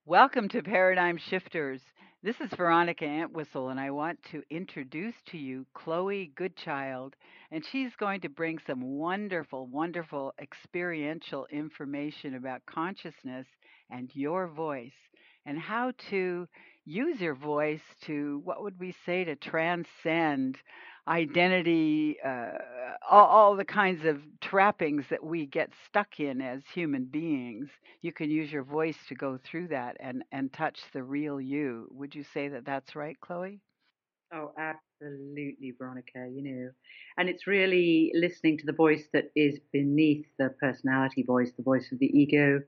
Welcome to Paradigm Shifters. This is Veronica Antwistle, and I want to introduce to you Chloe Goodchild. And she's going to bring some wonderful, wonderful experiential information about consciousness and your voice and how to use your voice to, what would we say, to transcend identity, all the kinds of trappings that we get stuck in as human beings. You can use your voice to go through that and touch the real you. Would you say that that's right, Chloe? Oh, absolutely, Veronica, and it's really listening to the voice that is beneath the personality voice, the voice of the ego,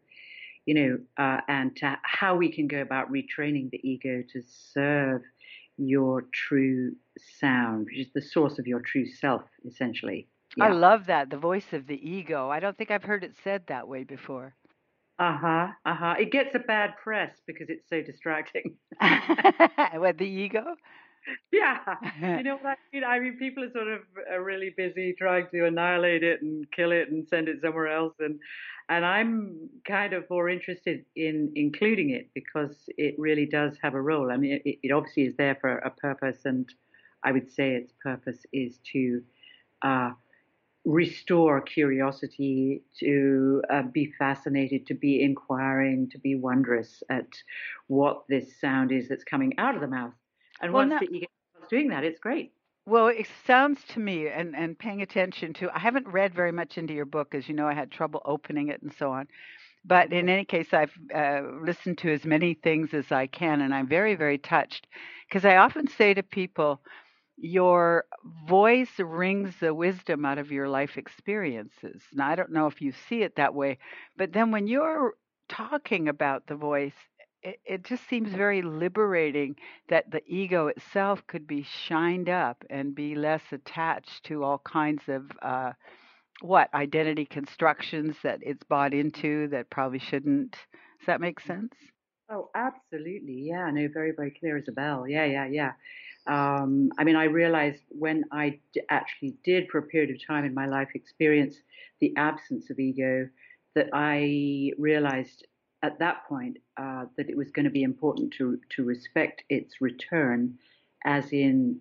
and to how we can go about retraining the ego to serve your true sound, which is the source of your true self, essentially. I Yeah. love that, the voice of the ego. I don't think I've heard it said that way before. Uh-huh. Uh-huh. It gets a bad press because it's so distracting. What, the ego? Yeah, you know what I mean? I mean, people are sort of really busy trying to annihilate it and kill it and send it somewhere else, and I'm kind of more interested in including it because it really does have a role. I mean, it obviously is there for a purpose, and I would say its purpose is to uh, restore curiosity, to be fascinated, to be inquiring, to be wondrous at what this sound is that's coming out of the mouth. And Well, once no, the ego starts doing that, it's great. well, it sounds to me, and paying attention to, I haven't read very much into your book, as you know, I had trouble opening it and so on. But in Oh, any case, I've listened to as many things as I can, and I'm very, very touched because I often say to people, your voice rings the wisdom out of your life experiences. Now, I don't know if you see it that way, but then when you're talking about the voice, it just seems very liberating that the ego itself could be shined up and be less attached to all kinds of what identity constructions that it's bought into that probably shouldn't. Does that make sense? oh, absolutely. Yeah, no, very, very clear as a bell. Yeah, yeah, yeah. I mean, I realized when actually did, for a period of time in my life, experience the absence of ego, that I realized at that point that it was going to be important to respect its return, as in,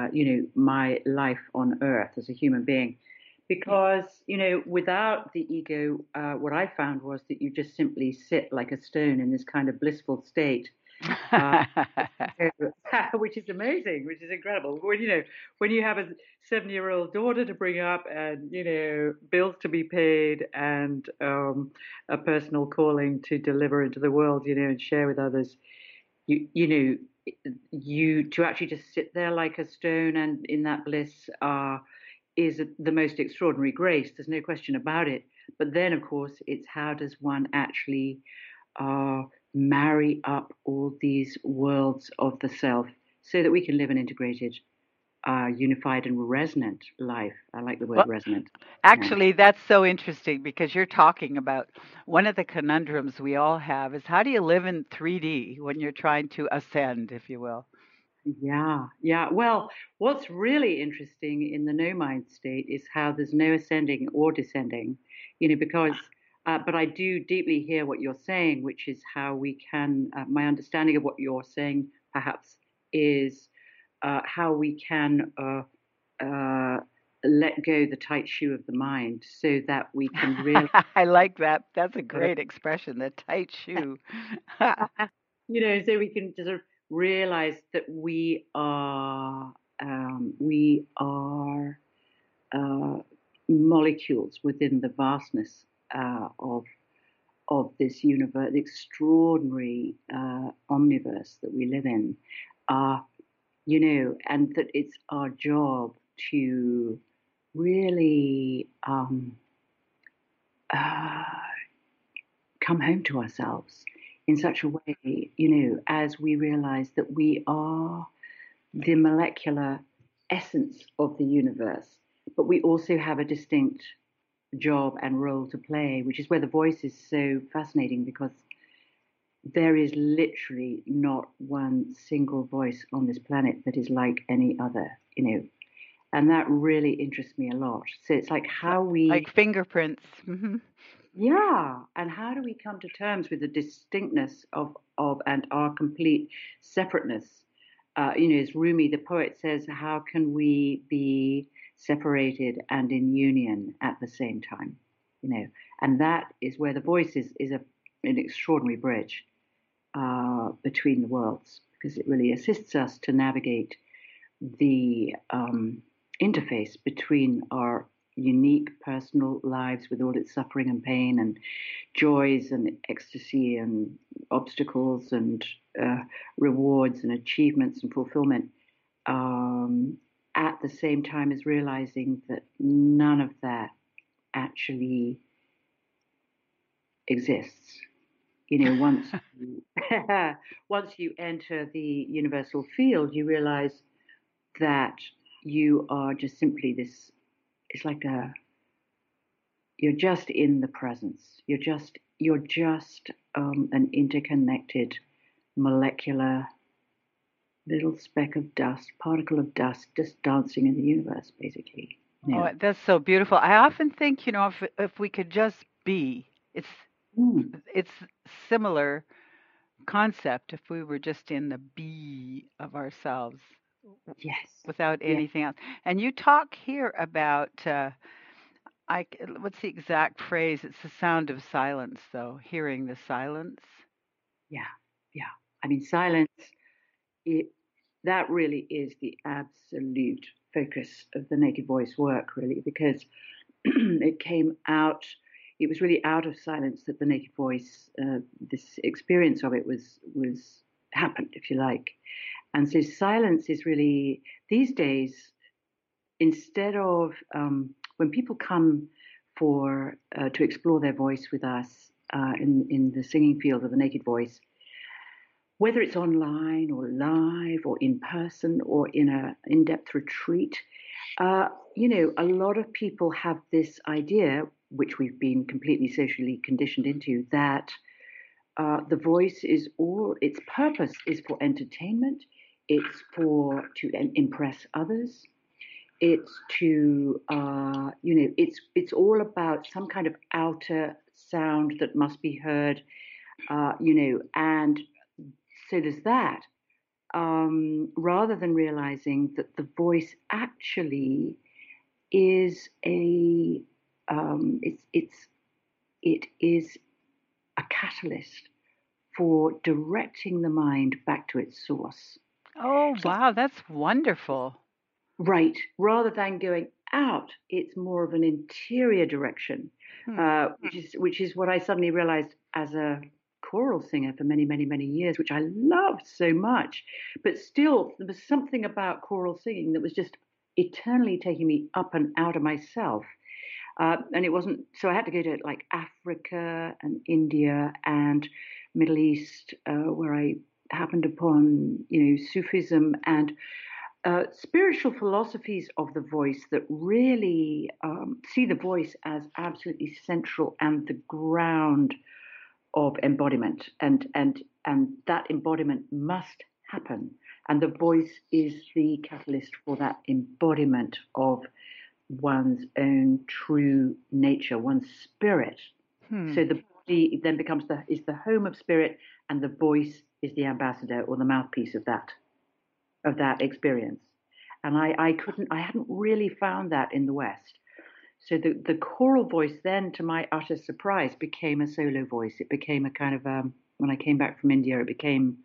my life on Earth as a human being. Because, without the ego, what I found was that you just simply sit like a stone in this kind of blissful state, uh, which is amazing, which is incredible. When you have a 7-year-old daughter to bring up, and bills to be paid, and a personal calling to deliver into the world, and share with others, you know you to actually just sit there like a stone and in that bliss is the most extraordinary grace. There's no question about it. But then, of course, it's how does one actually uh, marry up all these worlds of the self so that we can live an integrated, unified, and resonant life. I like the word Well, resonant. Yeah. actually, that's so interesting because you're talking about one of the conundrums we all have is how do you live in 3D when you're trying to ascend, if you will? Yeah, yeah. Well, what's really interesting in the no mind state is how there's no ascending or descending, because, but I do deeply hear what you're saying, which is how we can, my understanding of what you're saying perhaps is how we can uh, let go the tight shoe of the mind so that we can really, I like that. That's a uh, great expression, the tight shoe. so we can just sort of realize that we are uh, molecules within the vastness of this universe, the extraordinary omniverse that we live in. Uh, and that it's our job to really uh, come home to ourselves in such a way, as we realize that we are the molecular essence of the universe, but we also have a distinct job and role to play, which is where the voice is so fascinating because there is literally not one single voice on this planet that is like any other, and that really interests me a lot. So it's like how Like we, fingerprints. Hmm. Yeah, and how do we come to terms with the distinctness of and our complete separateness? As Rumi, the poet, says, how can we be separated and in union at the same time? You know, and that is where the voice is an extraordinary bridge between the worlds, because it really assists us to navigate the interface between our unique personal lives with all its suffering and pain and joys and ecstasy and obstacles and rewards and achievements and fulfillment, um, at the same time as realizing that none of that actually exists. Once you, once you enter the universal field, you realize that you are just simply this. It's like you're just in the presence. You're just an interconnected molecular little speck of dust, particle of dust, just dancing in the universe, basically. Oh, Yeah. that's so beautiful. I often think, if we could just be, Mm. it's similar concept if we were just in the be of ourselves Yes. without Yes. anything else. And you talk here about what's the exact phrase? It's the sound of silence, though, hearing the silence. Yeah. Yeah. I mean, silence. It that really is the absolute focus of the Naked Voice work, really, because it came out. It was really out of silence that the Naked Voice, this experience of it was happened, if you like. And so silence is really these days, instead of when people come for to explore their voice with us in the singing field of the Naked Voice, whether it's online or live or in person or in a in-depth retreat, a lot of people have this idea, which we've been completely socially conditioned into, that the voice is all its purpose is for entertainment. It's for to impress others. It's to it's all about some kind of outer sound that must be heard. And so there's that. Rather than realizing that the voice actually is a it is a catalyst for directing the mind back to its source. Oh, So, wow, that's wonderful. right, rather than going out, it's more of an interior direction, Hmm. which is what I suddenly realized as a choral singer for many, many, many years, which I loved so much. But still, there was something about choral singing that was just eternally taking me up and out of myself. And it wasn't, so I had to go to like Africa and India and Middle East, where I happened upon, Sufism and spiritual philosophies of the voice that really see the voice as absolutely central and the ground of embodiment, and that embodiment must happen, and the voice is the catalyst for that embodiment of one's own true nature, one's spirit. Hmm. So the body then becomes the home of spirit, and the voice is the ambassador or the mouthpiece of that experience. And I hadn't really found that in the West. So the choral voice then, to my utter surprise, became a solo voice. It became a kind of when I came back from India, it became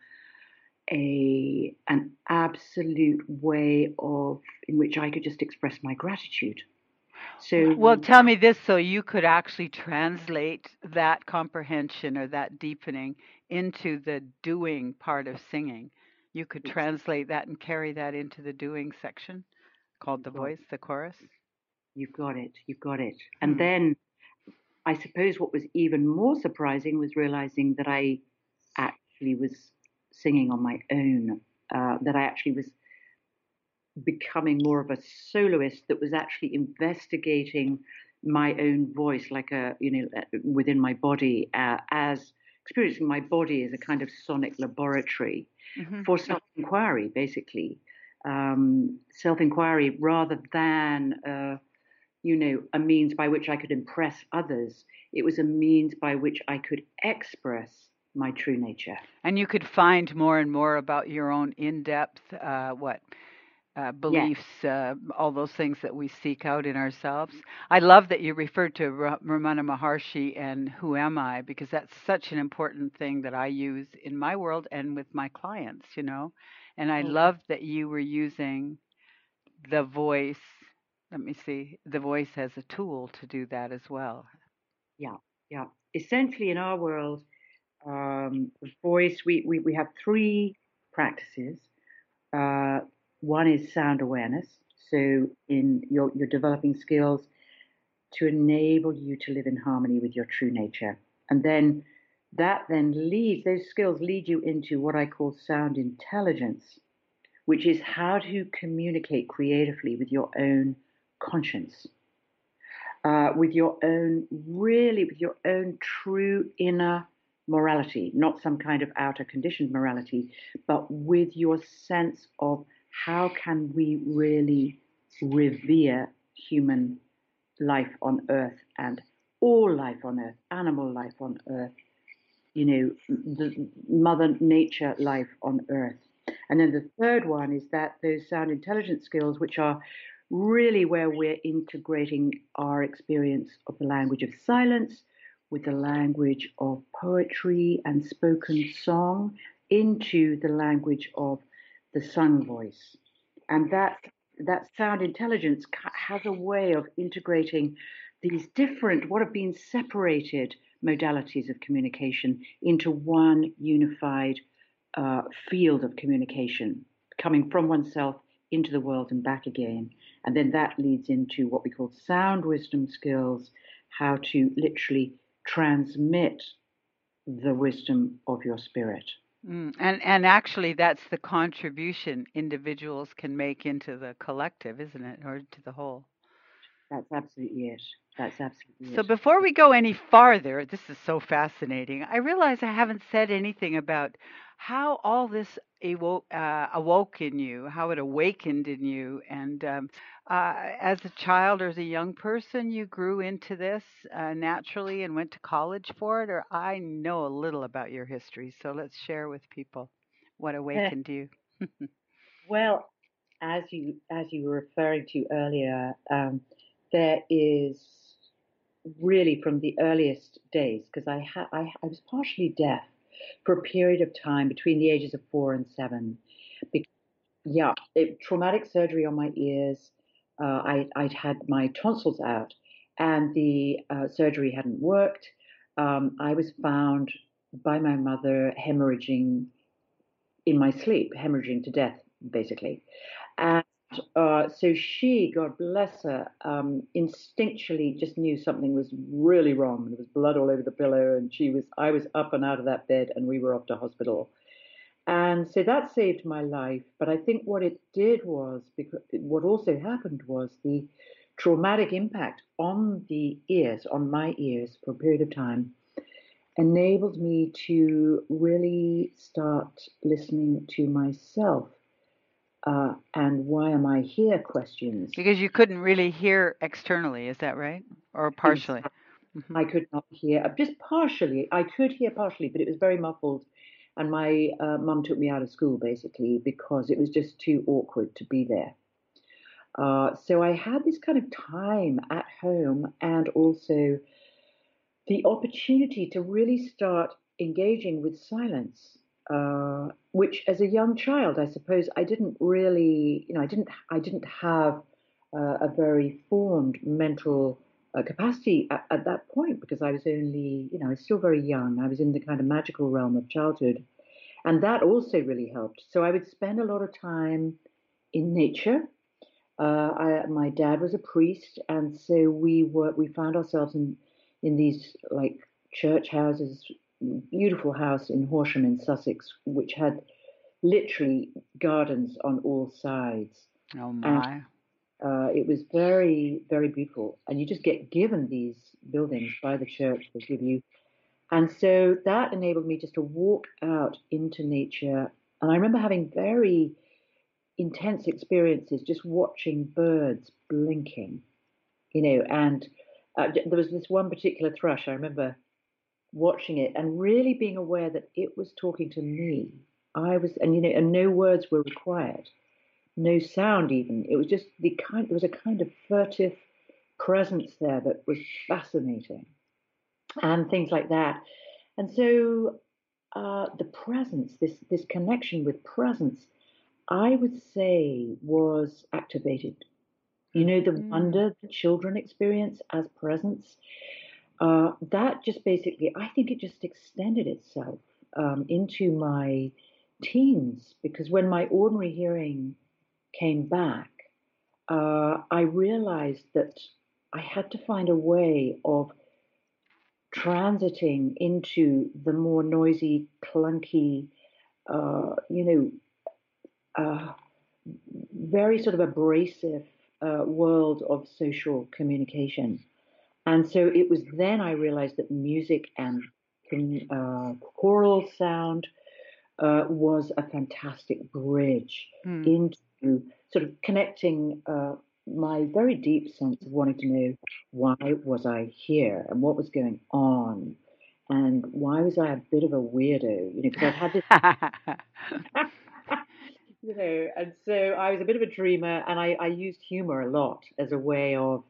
an absolute way of in which I could just express my gratitude. Well, So tell me this so you could actually translate that comprehension or that deepening into the doing part of singing. You could it's translate that and carry that into the doing section called the you've got voice, the chorus. you've got it. And Hmm. then I suppose what was even more surprising was realizing that I actually was singing on my own. That I actually was becoming more of a soloist that was actually investigating my own voice, like within my body, as experiencing my body as a kind of sonic laboratory Hmm. for self-inquiry, basically. Self-inquiry rather than a means by which I could impress others. It was a means by which I could express my true nature. And you could find more and more about your own in-depth, Yes. beliefs, all those things that we seek out in ourselves. I love that you referred to Ramana Maharshi and Who Am I, because that's such an important thing that I use in my world and with my clients, you know. And I Oh, love that you were using the voice. Let me see, the voice as a tool to do that as well. yeah, yeah. Essentially, in our world, voice, we have three practices. Uh, One is sound awareness. So, in your developing skills to enable you to live in harmony with your true nature. And then those skills lead you into what I call sound intelligence, which is how to communicate creatively with your own conscience, with your own true inner morality, not some kind of outer conditioned morality, but with your sense of how can we really revere human life on earth and all life on earth, animal life on earth, the mother nature life on earth. And then the third one is that those sound intelligence skills, which are really where we're integrating our experience of the language of silence with the language of poetry and spoken song into the language of the sung voice. And that sound intelligence has a way of integrating these different, what have been separated modalities of communication into one unified field of communication, coming from oneself into the world and back again. And then that leads into what we call sound wisdom skills, how to literally transmit the wisdom of your spirit. And actually, that's the contribution individuals can make into the collective, isn't it, or to the whole? That's absolutely it. That's absolutely So it. before we go any farther, this is so fascinating. I realize I haven't said anything about how all this awoke in you, how it awakened in you, and as a child or as a young person, you grew into this naturally and went to college for it. Or I know a little about your history, so let's share with people what awakened you. Well, as you were referring to earlier, there is really from the earliest days because I was partially deaf for a period of time between the ages of 4 and 7. Be- yeah, traumatic surgery on my ears. I'd had my tonsils out, and the surgery hadn't worked. I was found by my mother hemorrhaging in my sleep, hemorrhaging to death, basically. And so she, God bless her, instinctually just knew something was really wrong. There was blood all over the pillow, and I was up and out of that bed, and we were off to hospital. And so that saved my life. But I think what it did was, because what also happened was the traumatic impact on the ears, on my ears for a period of time, enabled me to really start listening to myself and why am I here questions. Because you couldn't really hear externally, is that right? Or partially? Exactly. Hmm. I could not hear, just partially. I could hear partially, but it was very muffled. And my mum took me out of school basically because it was just too awkward to be there. So I had this kind of time at home and also the opportunity to really start engaging with silence, which as a young child, I suppose I didn't really, I didn't have a very formed mental capacity at that point because I was only, I was still very young. I was in the kind of magical realm of childhood. And that also really helped. So I would spend a lot of time in nature. My dad was a priest, and so we found ourselves in these like church houses, beautiful house in Horsham in Sussex, which had literally gardens on all sides, Oh and my. it was very very beautiful. And you just get given these buildings by the church; they give you, and so that enabled me just to walk out into nature. And I remember having very intense experiences just watching birds blinking, And there was this one particular thrush. I remember watching it and really being aware that it was talking to me. And no words were required, no sound even. It was just there was a kind of furtive presence there that was fascinating, and things like that. And so the presence, this connection with presence, I would say was activated. The Mm. wonder that children experience as presence, that just basically, I think it just extended itself into my teens because when my ordinary hearing came back, I realized that I had to find a way of transiting into the more noisy, clunky, uh, you know, uh, very sort of abrasive world of social communication. And so it was then I realized that music and choral sound was a fantastic bridge Mm. into sort of connecting my very deep sense of wanting to know why was I here and what was going on and why was I a bit of a weirdo, because I'd had this, and so I was a bit of a dreamer and I used humor a lot as a way of,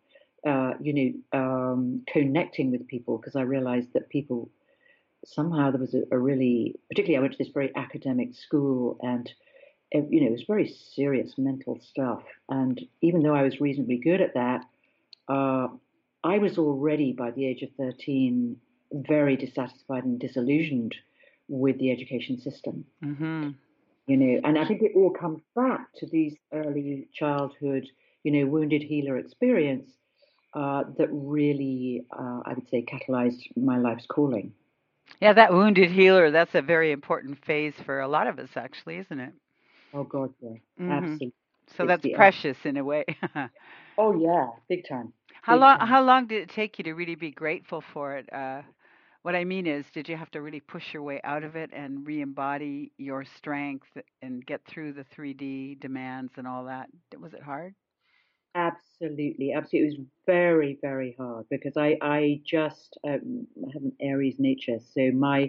connecting with people because I realized that people somehow there was a really, particularly I went to this very academic school and it was very serious mental stuff. And even though I was reasonably good at that, uh, I was already by the age of 13 very dissatisfied and disillusioned with the education system. Hmm. And I think it all comes back to these early childhood, wounded healer experience that really, I would say, catalyzed my life's calling. Yeah, that wounded healer, that's a very important phase for a lot of us, actually, isn't it? Oh God, yeah, Hmm. absolutely. So It's that's the precious in a way. oh yeah, big time, How big long time. how long did it take you to really be grateful for it? What I mean is, did you have to really push your way out of it and re-embody your strength and get through the 3D demands and all that? Was it hard? Absolutely, absolutely. It was very, very hard because I just have an Aries nature, so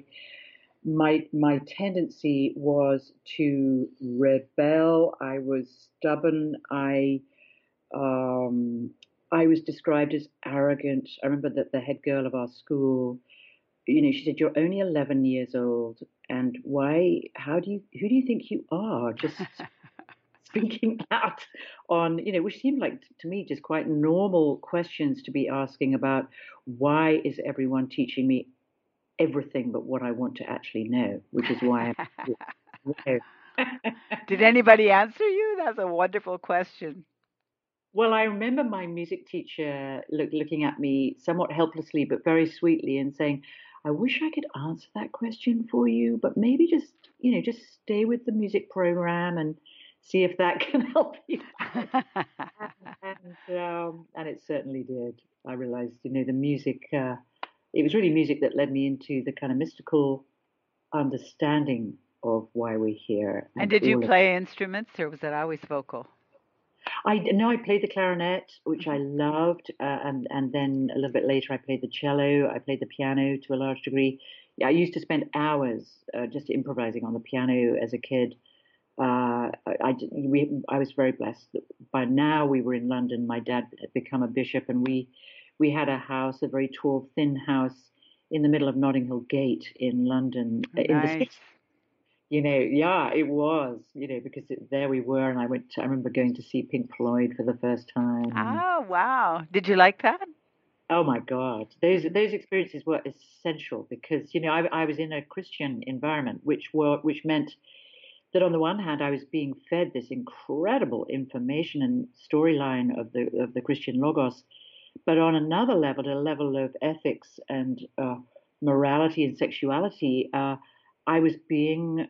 my tendency was to rebel. I was stubborn. Um, I was described as arrogant. I remember that the head girl of our school, she said, "You're only 11 years old, and why? Who do you think you are? Just speaking out on, which seemed like to me just quite normal questions to be asking about why is everyone teaching me everything but what I want to actually know, which is why I'm here." Did anybody answer you? That's a wonderful question. Well, I remember my music teacher looking at me somewhat helplessly but very sweetly and saying, "I wish I could answer that question for you, but maybe just stay with the music program and see if that can help you out." And it certainly did. I realized, the music. It was really music that led me into the kind of mystical understanding of why we're here And and did you all of. play instruments or was it always vocal? I know I played the clarinet, which I Hmm. loved, and then a little bit later I played the cello. I played the piano to a large degree. Yeah, I used to spend hours just improvising on the piano as a kid. I was very blessed that by now we were in London. My dad had become a bishop, and we had a house, a very tall, thin house in the middle of Notting Hill Gate in London, in the Nice. city. Yeah, it was, because there we were, and I remember going to see Pink Floyd for the first time, and Oh, wow. Did you like that? oh my God, those Hmm. those experiences were essential because I was in a Christian environment, which meant that on the one hand I was being fed this incredible information and storyline of the Christian logos, but on another level, at a level of ethics and morality and sexuality, I was being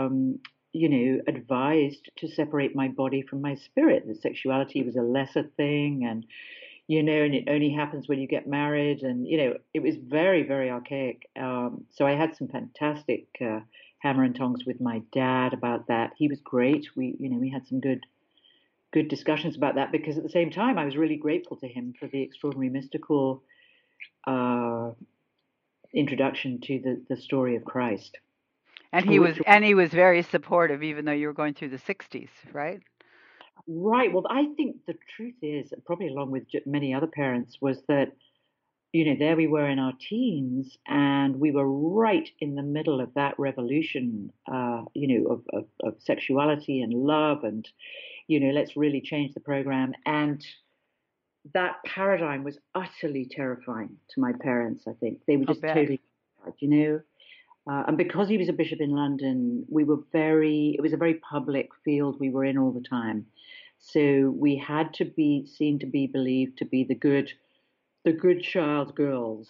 advised to separate my body from my spirit. That sexuality was a lesser thing, and it only happens when you get married, and it was very, very archaic. So I had some fantastic hammer and tongs with my dad about that. He was great. We had some good discussions about that because at the same time I was really grateful to him for the extraordinary mystical uh, introduction to the story of Christ, And which he was very supportive, even though you were going through the 60s, right? right. Well, I think the truth is, probably along with many other parents, was that there we were in our teens, and we were right in the middle of that revolution, of sexuality and love, and let's really change the program. And that paradigm was utterly terrifying to my parents. I think they were I'll just bet. totally, you know. And because he was a bishop in London, it was a very public field we were in all the time. So we had to be seen to be believed to be the good child girls.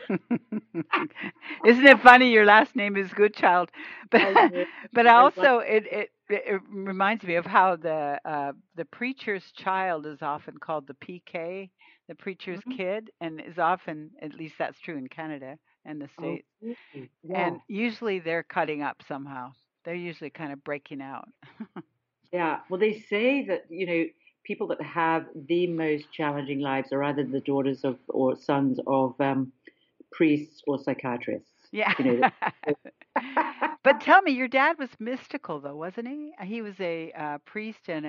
Isn't it funny your last name is Goodchild? But I know, but I like, also it reminds me of how the preacher's child is often called the PK, the preacher's Mhm. kid, and is often, at least that's true in Canada and the Oh, States. really? Yeah. And usually they're cutting up somehow. They're usually kind of breaking out. Yeah. Well, they say that, people that have the most challenging lives are either the daughters of or sons of priests or psychiatrists. Yeah. That- But tell me, your dad was mystical though, wasn't he? He was a priest and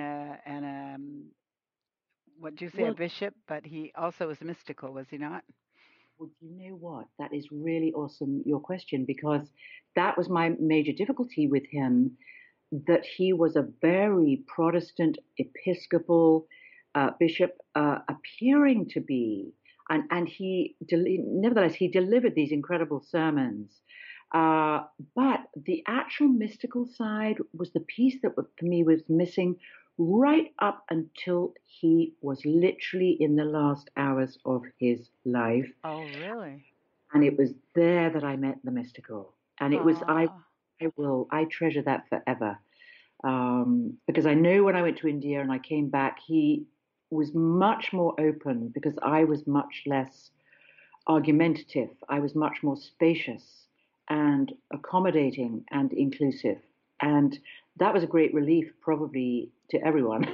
what do you say, a well, bishop, but he also was mystical, was he not? well, you know what? That is really awesome, your question, because that was my major difficulty with him, that he was a very Protestant Episcopal bishop, appearing to be, and nevertheless, he delivered these incredible sermons. But the actual mystical side was the piece that for me was missing right up until he was literally in the last hours of his life. Oh, really? And it was there that I met the mystical. And it was, Oh, I treasure that forever. Because I know when I went to India and I came back, he was much more open because I was much less argumentative. I was much more spacious and accommodating and inclusive. And that was a great relief, probably to everyone.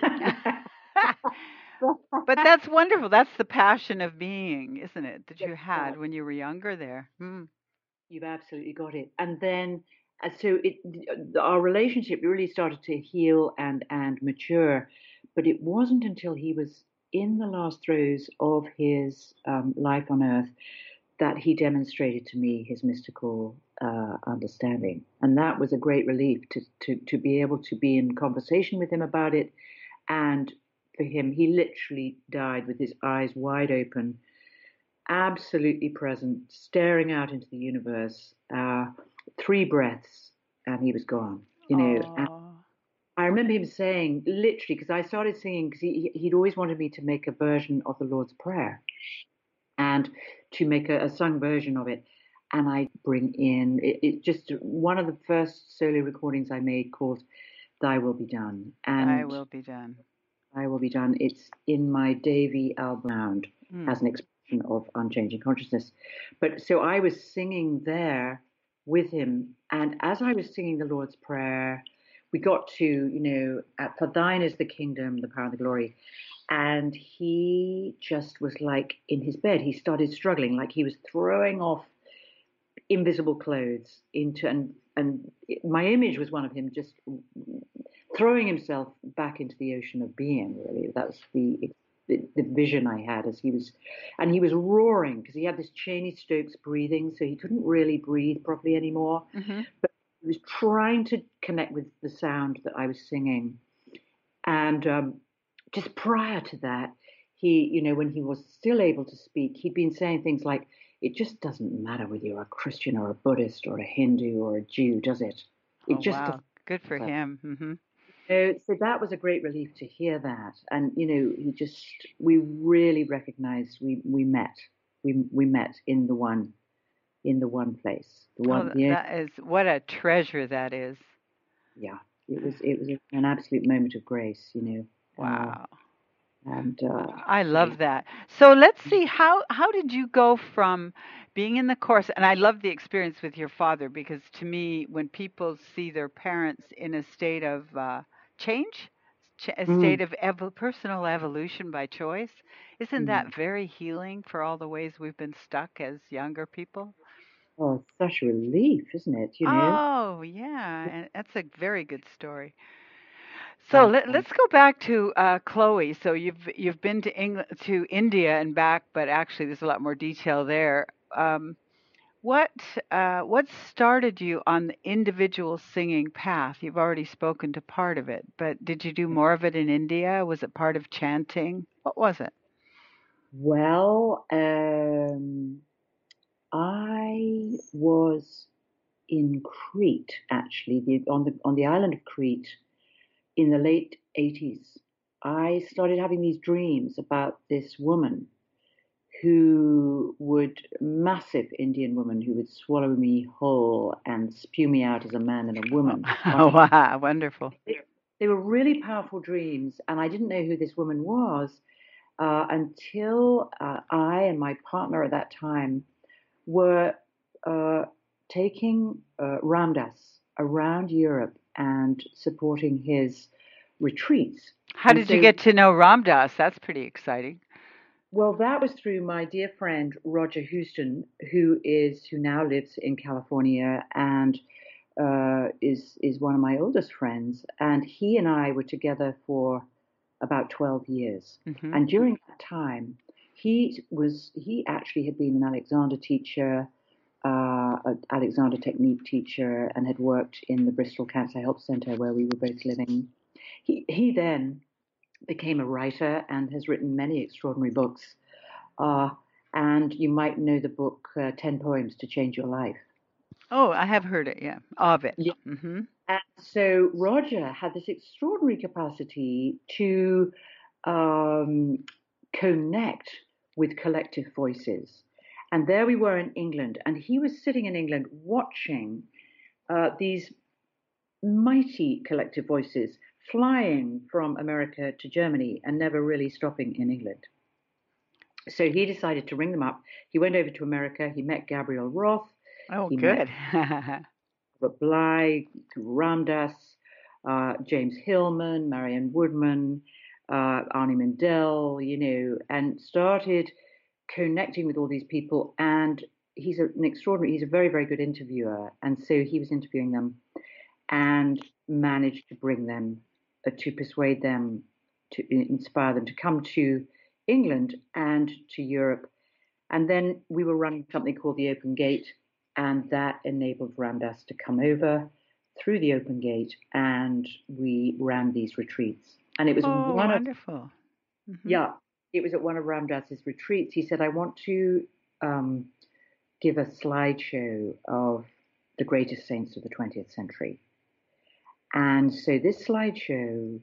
but that's wonderful. That's the passion of being, isn't it, that you Yeah, had when you were younger there? Hmm. you've absolutely got it. And then, our relationship really started to heal and mature, but it wasn't until he was in the last throes of his life on earth that he demonstrated to me his mystical understanding, and that was a great relief to be able to be in conversation with him about it. And for him, he literally died with his eyes wide open, absolutely present, staring out into the universe. Three breaths, and he was gone. And Oh, I remember him saying, literally, because I started singing, because he'd always wanted me to make a version of the Lord's Prayer and to make a sung version of it. And I bring in it just one of the first solo recordings I made called "Thy Will Be Done," thy and will be done. "Thy Will Be Done." It's in my Davy album sound Hmm. as an expression of unchanging consciousness. But so I was singing there with him, and as I was singing the Lord's Prayer, we got to, for thine is the kingdom, the power, and the glory. And he just was like in his bed. He started struggling, like he was throwing off invisible clothes into, and my image was one of him just throwing himself back into the ocean of being. Really, that was the vision I had as he was, and he was roaring because he had this Cheney Stokes breathing, so he couldn't really breathe properly anymore. Hmm. But he was trying to connect with the sound that I was singing, and just prior to that, when he was still able to speak, he'd been saying things like, "It just doesn't matter whether you're a Christian or a Buddhist or a Hindu or a Jew, does it? Oh, It just wow. doesn't Good for matter." him. Hmm. So that was a great relief to hear that, and we really recognized we met, we met in the one place, the Oh, one, that is what a treasure that is. yeah. It was an absolute moment of grace, Wow. and I yeah. love that. So let's see, how did you go from being in the course, and I love the experience with your father, because to me when people see their parents in a state of change, a Mm, state of personal evolution by choice. Isn't mm. that very healing for all the ways we've been stuck as younger people? Oh, it's such a relief, isn't it? You know? Oh, yeah, and that's a very good story. So Yeah, let's go back to Chloe. So you've been to England, to India and back, but actually there's a lot more detail there. Um, what what started you on the individual singing path? You've already spoken to part of it, but did you do more of it in India? Was it part of chanting? What was it? well, I was in Crete actually, on the island of Crete in the late 80s. I started having these dreams about this woman massive Indian woman who would swallow me whole and spew me out as a man and a woman. Oh, wow, wonderful. They were really powerful dreams, and I didn't know who this woman was until I and my partner at that time were uh, taking Ramdas around Europe and supporting his retreats. How And did you so, get to know Ram Dass? That's pretty exciting. well, that was through my dear friend Roger Houston, who now lives in California and is one of my oldest friends. And he and I were together for about 12 years. Hmm. And during that time, he actually had been an Alexander teacher, an Alexander technique teacher, and had worked in the Bristol Cancer Help Centre where we were both living. He then became a writer and has written many extraordinary books. Uh, and you might know the book 10 Poems to Change Your Life. Oh, I have heard it, yeah, of it. Yeah. Hmm. And so Roger had this extraordinary capacity to um, connect with collective voices. And there we were in England, and he was sitting in England watching these mighty collective voices flying from America to Germany and never really stopping in England. So he decided to ring them up. He went over to America. He met Gabriel Roth. Oh, He met good. Robert Bly, Ram Dass, James Hillman, Marianne Woodman, Arnie Mindell, and started connecting with all these people. And he's a very, very good interviewer. And so he was interviewing them and managed to bring them, to persuade them, to inspire them to come to England and to Europe. And then we were running something called the Open Gate, and that enabled Ram Dass to come over through the Open Gate, and we ran these retreats. And it was Oh, one of, wonderful. Hmm. yeah, it was at one of Ram Dass's retreats. He said, I want to um, give a slideshow of the greatest saints of the 20th century. And so this slideshow,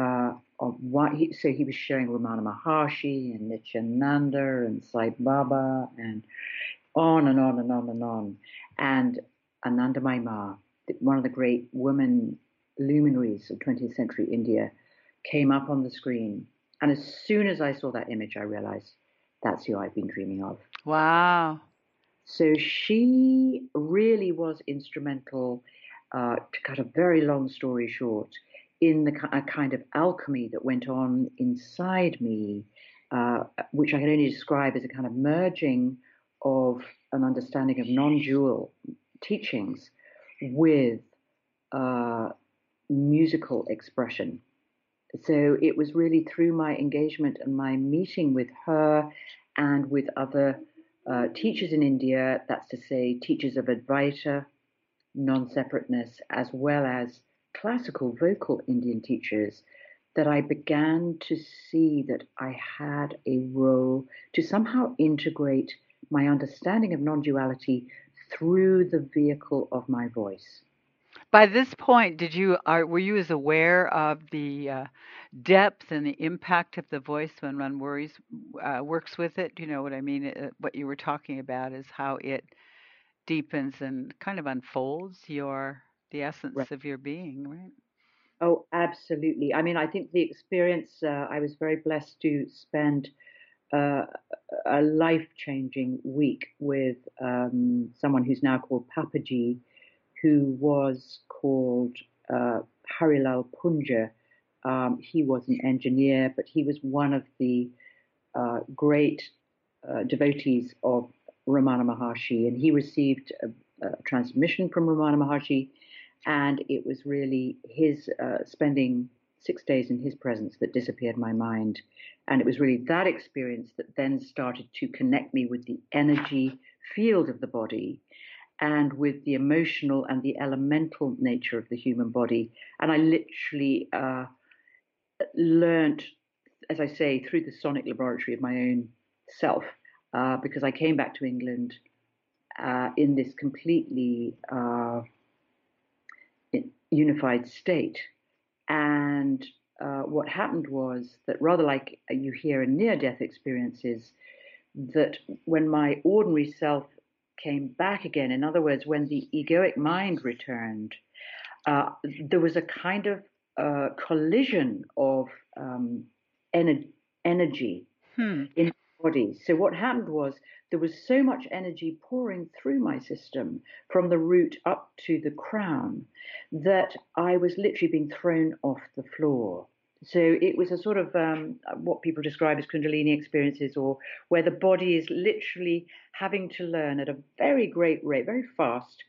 so he was showing Ramana Maharshi and Nityananda and Sai Baba and on and on and on and on. And Anandamayi Ma, one of the great women luminaries of 20th century India, came up on the screen. And as soon as I saw that image, I realized that's who I've been dreaming of. Wow. So she really was instrumental, to cut a very long story short, in a kind of alchemy that went on inside me, which I can only describe as a kind of merging of an understanding of non-dual teachings with uh, musical expression. So it was really through my engagement and my meeting with her and with other teachers in India, that's to say, teachers of Advaita, non separateness, as well as classical vocal Indian teachers, that I began to see that I had a role to somehow integrate my understanding of non duality through the vehicle of my voice. By this point, were you as aware of the depth and the impact of the voice when one works with it? Do you know what I mean? What you were talking about is how it deepens and kind of unfolds the essence Right. of your being, right? Oh, absolutely. I mean, I think the experience, I was very blessed to spend uh, a life-changing week with someone who's now called Papaji, who was called Harilal Punja He was an engineer, but he was one of the great devotees of Ramana Maharshi, and he received a transmission from Ramana Maharshi, and it was really his spending 6 days in his presence that disappeared my mind. And it was really that experience that then started to connect me with the energy field of the body and with the emotional and the elemental nature of the human body. And I literally learned, as I say, through the sonic laboratory of my own self, because I came back to England in this completely unified state. And what happened was that, rather like you hear in near death experiences, that when my ordinary self came back again, in other words, when the egoic mind returned, there was a kind of collision of energy in the body. So what happened was there was so much energy pouring through my system from the root up to the crown that I was literally being thrown off the floor. So it was a sort of what people describe as Kundalini experiences, or where the body is literally having to learn at a very great rate, very fast,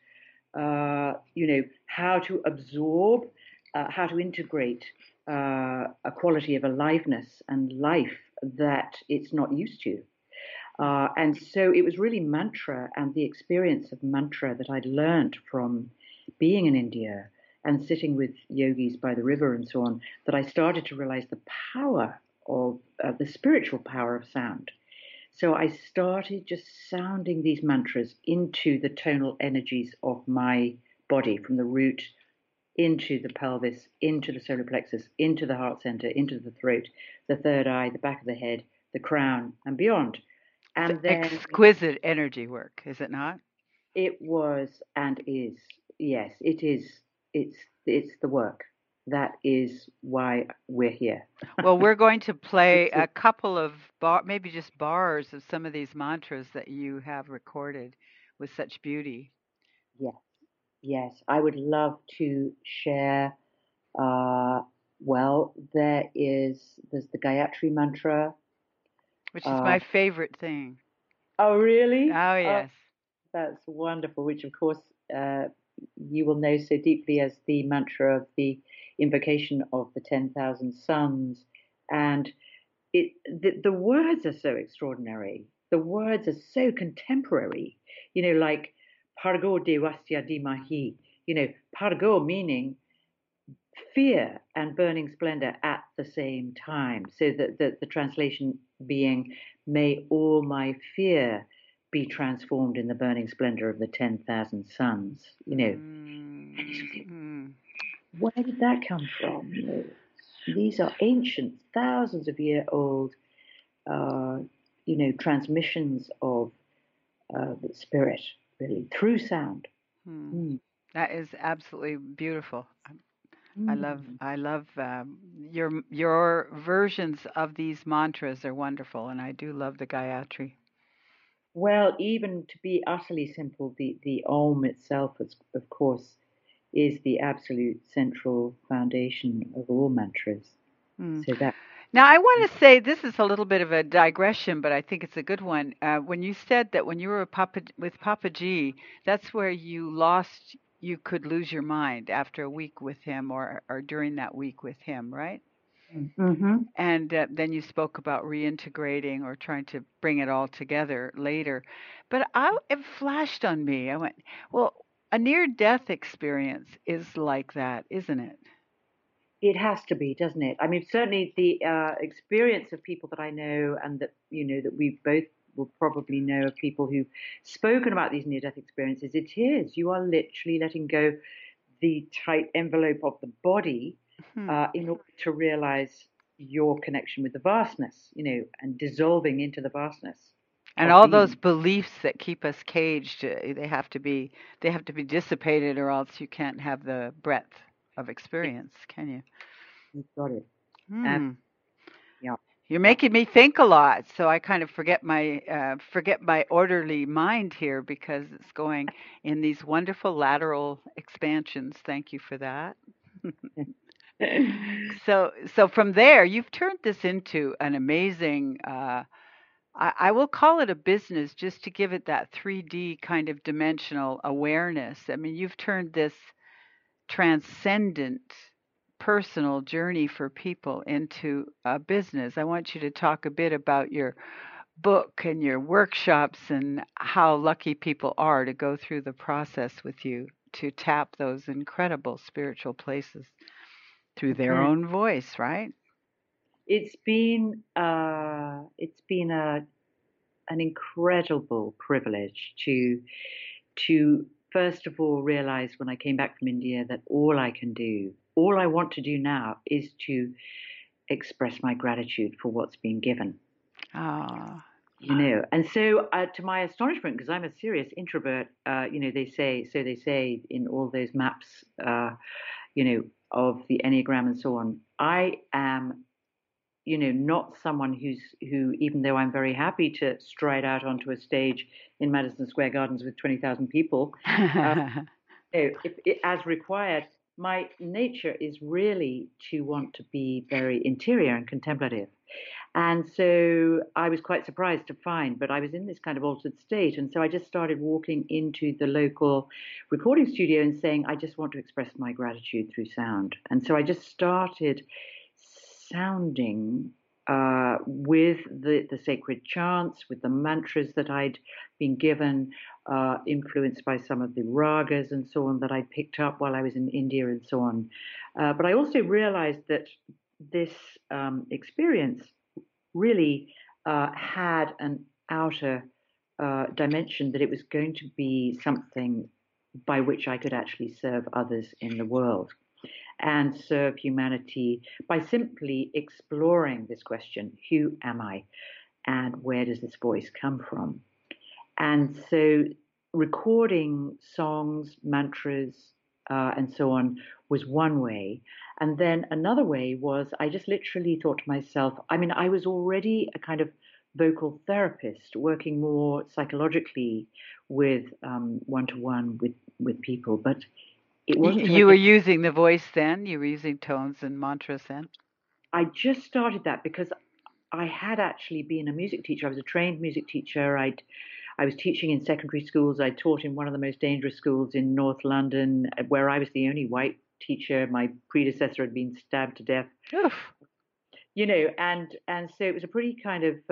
how to absorb, how to integrate a quality of aliveness and life that it's not used to. And so it was really mantra and the experience of mantra that I'd learned from being in India and sitting with yogis by the river and so on, that I started to realize the power of the spiritual power of sound. So I started just sounding these mantras into the tonal energies of my body, from the root into the pelvis, into the solar plexus, into the heart center, into the throat, the third eye, the back of the head, the crown, and beyond. And then exquisite energy work, is it not? it was and is, yes, it is. It's the work. That is why we're here. Well, we're going to play a couple of maybe just bars of some of these mantras that you have recorded with such beauty. Yes, yes. I would love to share. Well, there's the Gayatri mantra. Which is my favorite thing. Oh, really? Oh, Oh, yes. that's wonderful. Which, of course, uh, you will know so deeply as the mantra of the invocation of the 10,000 suns. And the words are so extraordinary. The words are so contemporary. Like Pargo Devasya Dimahi. Pargo meaning fear and burning splendor at the same time. So that the translation being, may all my fear be transformed in the burning splendor of the 10,000 suns. Where did that come from? These are ancient, thousands of year old, transmissions of the spirit, really, through sound. That is absolutely beautiful. Mm. I love your versions of these mantras are wonderful, and I do love the Gayatri. Well, even to be utterly simple, the Om itself, of course, is the absolute central foundation of all mantras. So that. Now, I want to say this is a little bit of a digression, but I think it's a good one. When you said that when you were with Papaji, that's where you could lose your mind after a week with him, or during that week with him, right? Mm-hmm. And then you spoke about reintegrating or trying to bring it all together later. But it flashed on me. I went, well, a near death experience is like that, isn't it? It has to be, doesn't it? I mean, certainly the experience of people that I know, and that that we both will probably know of people who've spoken about these near-death experiences. It is, you are literally letting go the tight envelope of the body in order to realize your connection with the vastness, and dissolving into the vastness And of all those being. beliefs that keep us caged, they have to be dissipated, or else you can't have the breadth of experience, can you? You've got it. Hmm. Yeah, You're yeah. making me think a lot, so I kind of forget my orderly mind here because it's going in these wonderful lateral expansions. Thank you for that. So from there, you've turned this into an amazing. I will call it a business just to give it that 3D kind of dimensional awareness. I mean, you've turned this transcendent personal journey for people into a business. I want you to talk a bit about your book and your workshops and how lucky people are to go through the process with you to tap those incredible spiritual places through their Mhm. own voice, right? It's been an incredible privilege to first of all realize when I came back from India that all I want to do now is to express my gratitude for what's been given. Ah, And so to my astonishment, because I'm a serious introvert, they say in all those maps, of the Enneagram and so on, I am, not someone who, even though I'm very happy to stride out onto a stage in Madison Square Gardens with 20,000 people, uh, if as required, my nature is really to want to be very interior and contemplative. And so I was quite surprised to find, but I was in this kind of altered state. And so I just started walking into the local recording studio and saying, I just want to express my gratitude through sound. And so I just started sounding with the sacred chants, with the mantras that I'd been given, influenced by some of the ragas and so on that I picked up while I was in India and so on. But I also realized that this experience really had an outer dimension, that it was going to be something by which I could actually serve others in the world and serve humanity by simply exploring this question: who am I and where does this voice come from? And so recording songs, mantras, and so on was one way. And then another way was I just literally thought to myself, I mean, I was already a kind of vocal therapist working more psychologically with one to one with people, but it wasn't till I You were came. using the voice then? You were using tones and mantras then? I just started that because I had actually been a music teacher. I was a trained music teacher. I was teaching in secondary schools. I taught in one of the most dangerous schools in North London, where I was the only white teacher. My predecessor had been stabbed to death. Oof. And so it was a pretty kind of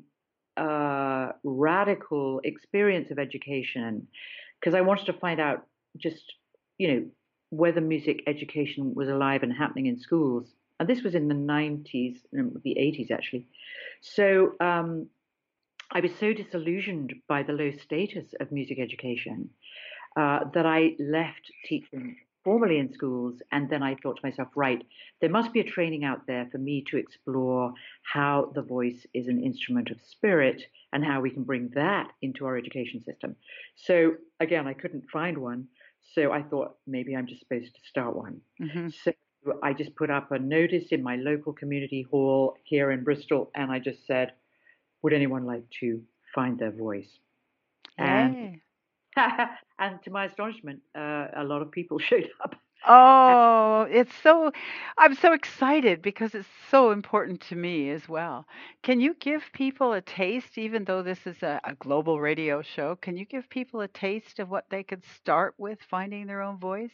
radical experience of education, because I wanted to find out just whether music education was alive and happening in schools. And this was in the 90s, the 80s actually. So I was so disillusioned by the low status of music education that I left teaching formally in schools. And then I thought to myself, right, there must be a training out there for me to explore how the voice is an instrument of spirit and how we can bring that into our education system. So again, I couldn't find one. So I thought maybe I'm just supposed to start one. Hmm. So I just put up a notice in my local community hall here in Bristol, and I just said, would anyone like to find their voice? And Yay. and to my astonishment, a lot of people showed up. Oh, I'm so excited because it's so important to me as well. Can you give people a taste, even though this is a global radio show, can you give people a taste of what they could start with finding their own voice?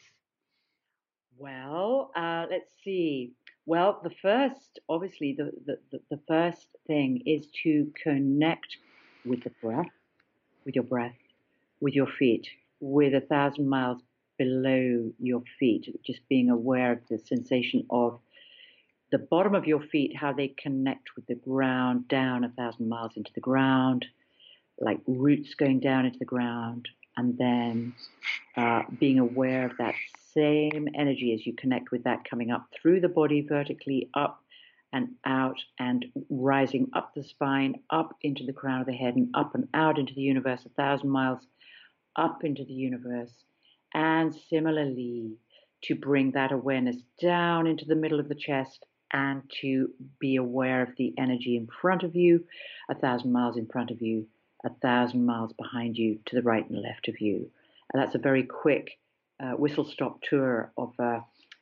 Well, let's see. Well, obviously, the first thing is to connect with the breath, with your breath, with your feet, with 1,000 miles below your feet, just being aware of the sensation of the bottom of your feet, how they connect with the ground, down 1,000 miles into the ground, like roots going down into the ground, and then being aware of that same energy as you connect with that coming up through the body vertically, up and out, and rising up the spine, up into the crown of the head, and up and out into the universe, 1,000 miles up into the universe. And similarly, to bring that awareness down into the middle of the chest and to be aware of the energy in front of you, 1,000 miles in front of you, 1,000 miles behind you, to the right and left of you. And that's a very quick whistle stop tour of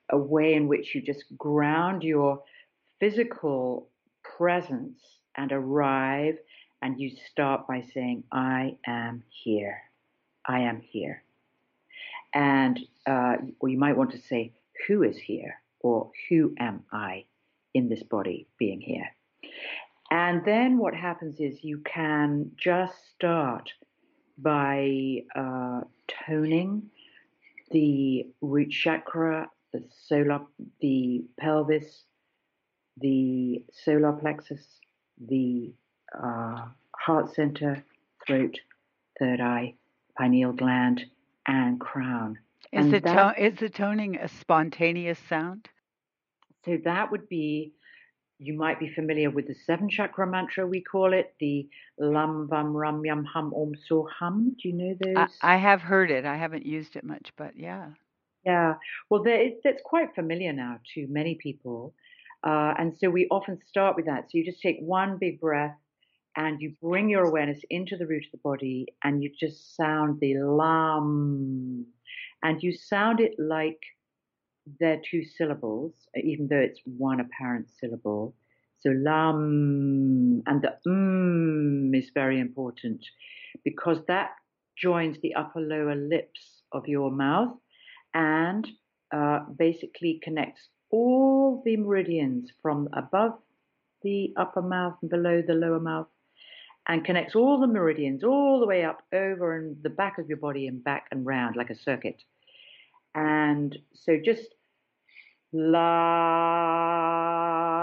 a way in which you just ground your physical presence and arrive, and you start by saying, I am here. I am here. And or you might want to say, who is here? Or who am I in this body being here? And then what happens is you can just start by toning the root chakra, the pelvis, the solar plexus, the heart center, throat, third eye, pineal gland, and crown. Is And the toning a spontaneous sound? so that would be, you might be familiar with the seven chakra mantra, we call it, the Lam Vam Ram Yam Hum Om So Hum. Do you know those? I have heard it. I haven't used it much, but yeah. Yeah, well, that's quite familiar now to many people. And so we often start with that. So you just take one big breath and you bring your awareness into the root of the body and you just sound the lam. And you sound it like they're two syllables, even though it's one apparent syllable. So lam, and the is very important because that joins the upper lower lips of your mouth and basically connects all the meridians from above the upper mouth and below the lower mouth, and connects all the meridians all the way up over and the back of your body and back and round like a circuit. And so just la.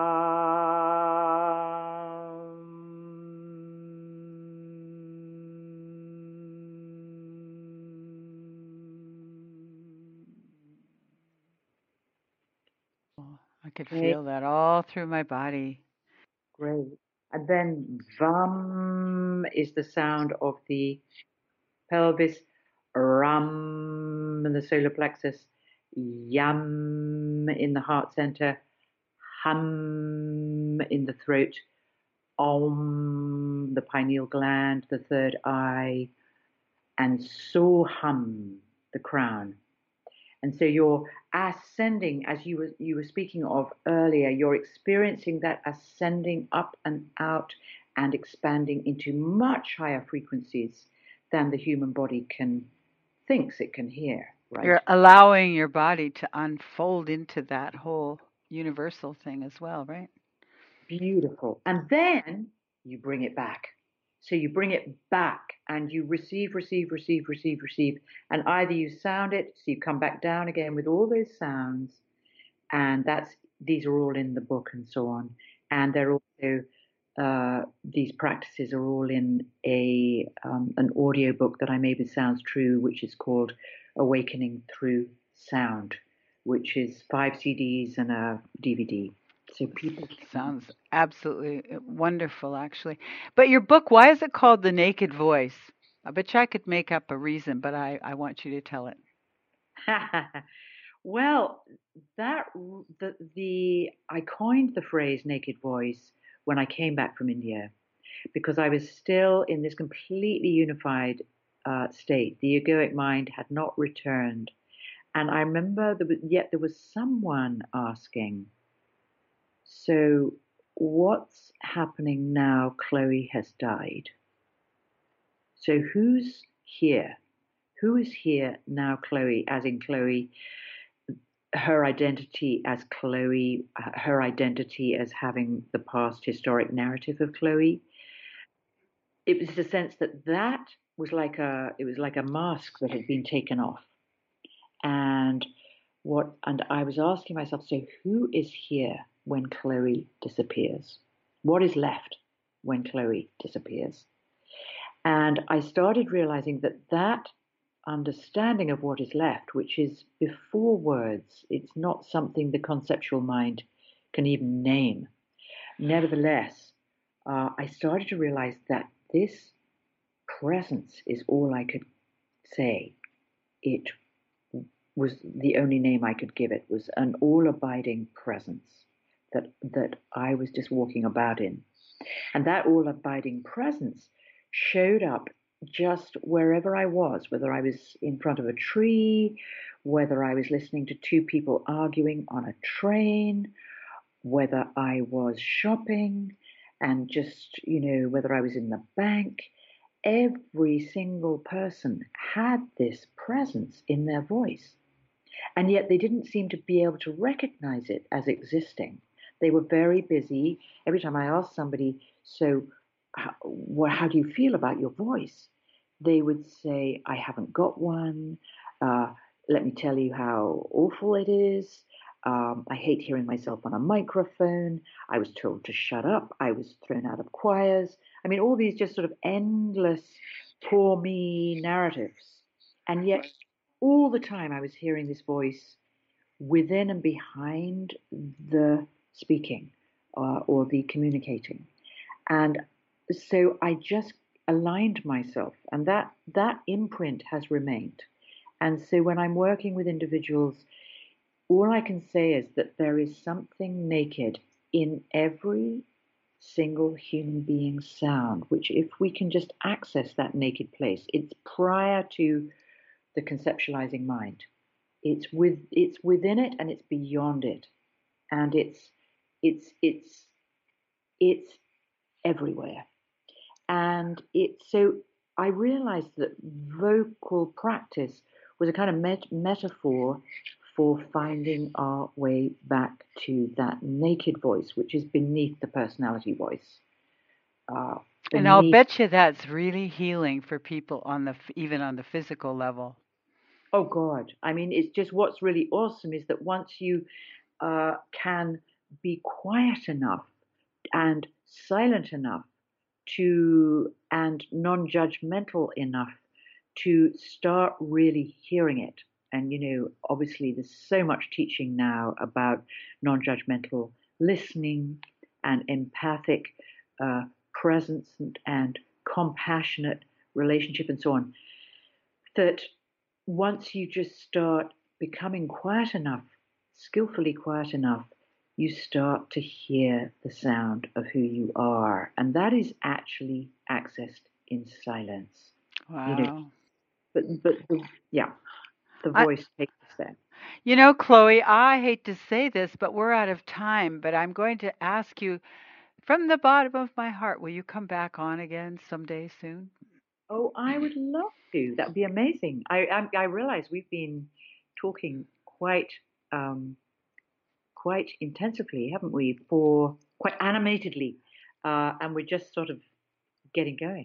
I could Okay, feel that all through my body. great. And then vam is the sound of the pelvis, ram in the solar plexus, yam in the heart center, hum in the throat, om, the pineal gland, the third eye, and so hum, the crown. And so you're ascending, as you were speaking of earlier, you're experiencing that ascending up and out and expanding into much higher frequencies than the human body thinks it can hear, right? You're allowing your body to unfold into that whole universal thing as well, right? Beautiful. And then you bring it back. So you bring it back and you receive, receive, receive, receive, receive. And either you sound it, so you come back down again with all those sounds, and these are all in the book and so on. And they're also these practices are all in an audio book that I made with Sounds True, which is called Awakening Through Sound, which is 5 CDs and a DVD. So people can. Sounds absolutely wonderful, actually. But your book, why is it called The Naked Voice? I bet you I could make up a reason, but I want you to tell it. Well, I coined the phrase naked voice when I came back from India because I was still in this completely unified state. The egoic mind had not returned. And I remember yet there was someone asking, so what's happening now Chloe has died? So who's here? Who is here now Chloe, as in Chloe, her identity as Chloe, her identity as having the past historic narrative of Chloe? It was the sense that was it was like a mask that had been taken off. And I was asking myself, so who is here when Chloe disappears? What is left when Chloe disappears? And I started realizing that understanding of what is left, which is before words, it's not something the conceptual mind can even name. Nevertheless, I started to realize that this presence is all I could say. It was the only name I could give it, was an all-abiding presence that I was just walking about in. And that all-abiding presence showed up just wherever I was, whether I was in front of a tree, whether I was listening to two people arguing on a train, whether I was shopping, and just, whether I was in the bank, every single person had this presence in their voice. And yet they didn't seem to be able to recognize it as existing. They were very busy. Every time I asked somebody, so how do you feel about your voice? They would say, I haven't got one. Uh, Let me tell you how awful it is. I hate hearing myself on a microphone. I was told to shut up. I was thrown out of choirs. I mean, all these just sort of endless poor me narratives. And yet, all the time, I was hearing this voice within and behind the speaking or the communicating. And so I just aligned myself, and that imprint has remained. And so when I'm working with individuals, all I can say is that there is something naked in every single human being's sound, which if we can just access that naked place, it's prior to the conceptualizing mind. It's within it and it's beyond it. And it's everywhere. And so I realized that vocal practice was a kind of metaphor for finding our way back to that naked voice, which is beneath the personality voice. Uh, And I'll Beneath, bet you that's really healing for people on the even on the physical level. oh God, I mean, it's just what's really awesome is that once you can be quiet enough and silent enough and non-judgmental enough to start really hearing it. And obviously there's so much teaching now about non-judgmental listening and empathic uh, presence and compassionate relationship and so on, that once you just start becoming quiet enough, skillfully quiet enough, you start to hear the sound of who you are. And that is actually accessed in silence. You know, Wow. yeah, the I, voice takes us there. Chloe, I hate to say this, but we're out of time. But I'm going to ask you from the bottom of my heart, will you come back on again someday soon? Oh, I would love to. That would be amazing. I realize we've been talking um, quite intensively, haven't we? For quite animatedly, and we're just sort of getting going.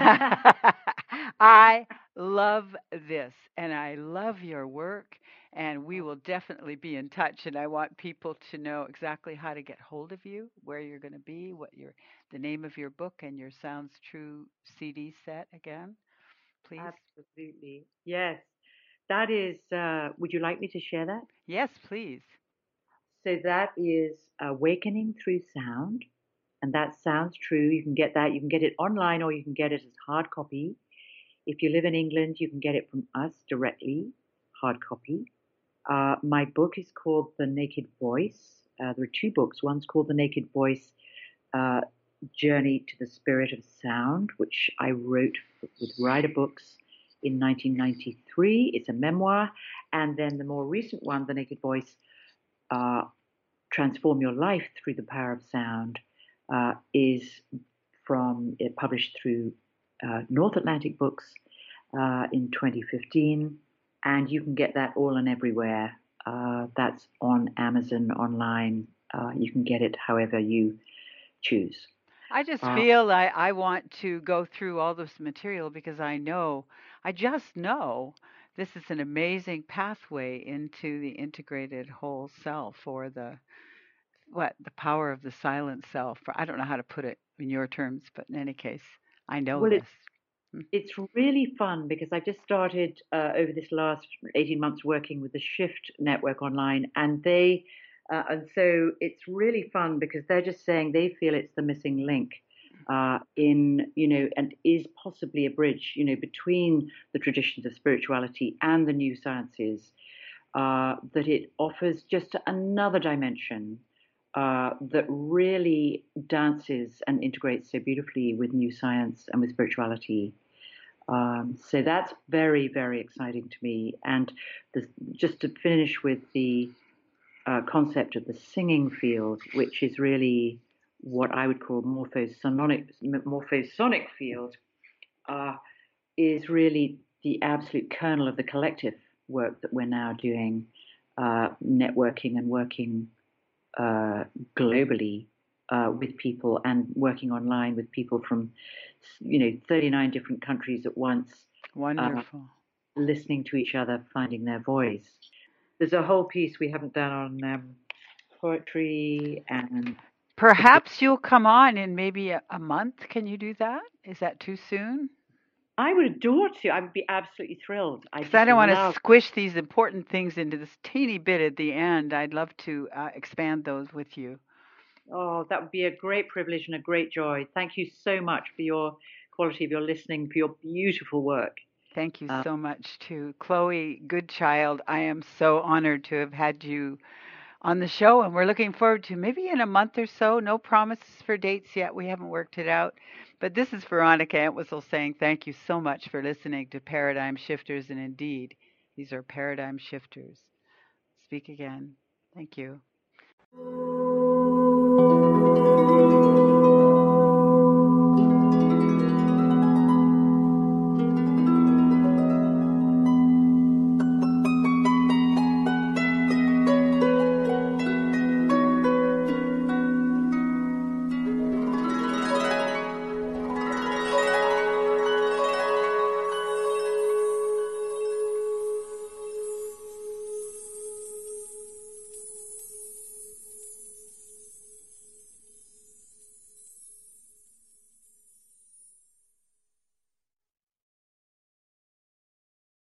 I love this and I love your work and we will definitely be in touch and I want people to know exactly how to get hold of you, where you're going to be, the name of your book and your Sounds True CD set again, please. Absolutely. Yes. That is, would you like me to share that? Yes, please. So that is Awakening Through Sound. And that sounds true. You can get that. You can get it online or you can get it as hard copy. If you live in England, you can get it from us directly, hard copy. My book is called The Naked Voice. There are two books. One's called The Naked Voice uh, Journey to the Spirit of Sound, which I wrote with Rider Books in 1993. It's a memoir. And then the more recent one, The Naked Voice uh, Transform Your Life Through the Power of Sound, is published through North Atlantic Books in 2015. And you can get that all and everywhere. That's on Amazon online. You can get it however you choose. I just Uh, feel I want to go through all this material because I just know this is an amazing pathway into the integrated whole self or the power of the silent self. I don't know how to put it in your terms, but in any case, I know well, this. Mm. it's really fun because I just started over this last 18 months working with the Shift Network online, and so it's really fun because they're just saying they feel it's the missing link and is possibly a bridge, between the traditions of spirituality and the new sciences, that it offers just another dimension that really dances and integrates so beautifully with new science and with spirituality. So that's very, very exciting to me. And just to finish with the concept of the singing field, which is really what I would call morphosonic field, uh, is really the absolute kernel of the collective work that we're now doing, networking and working globally with people and working online with people from 39 different countries at once, uh, Wonderful. listening to each other, finding their voice. There's a whole piece we haven't done on poetry and Perhaps you'll come on in maybe a month. Can you do that? Is that too soon? I would adore to. I would be absolutely thrilled. I Because I just don't want to love. squish these important things into this teeny bit at the end. I'd love to expand those with you. Oh, that would be a great privilege and a great joy. Thank you so much for your quality of your listening, for your beautiful work. Thank you Uh, so much to Chloe Goodchild. I am so honored to have had you on the show, and we're looking forward to maybe in a month or so. No promises for dates yet. We haven't worked it out. But this is Veronica Entwistle saying thank you so much for listening to Paradigm Shifters. And indeed, these are paradigm shifters. Speak again. Thank you.